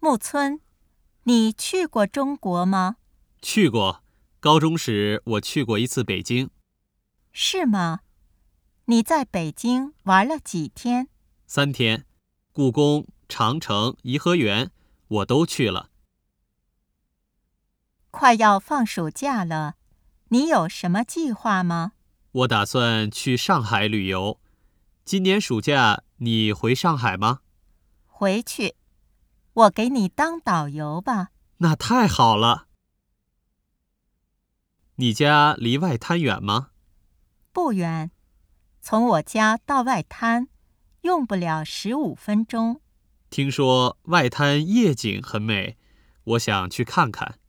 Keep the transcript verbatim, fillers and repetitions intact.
木村，你去过中国吗？ 去过，高中时我去过一次北京。 是吗？你在北京玩了几天？ 三天，故宫、长城、颐和园，我都去了。 快要放暑假了，你有什么计划吗？ 我打算去上海旅游。今年暑假你回上海吗？ 回去，我给你当导游吧。 那太好了。你家离外滩远吗？ 不远，从我家到外滩用不了十五分钟。 听说外滩夜景很美，我想去看看。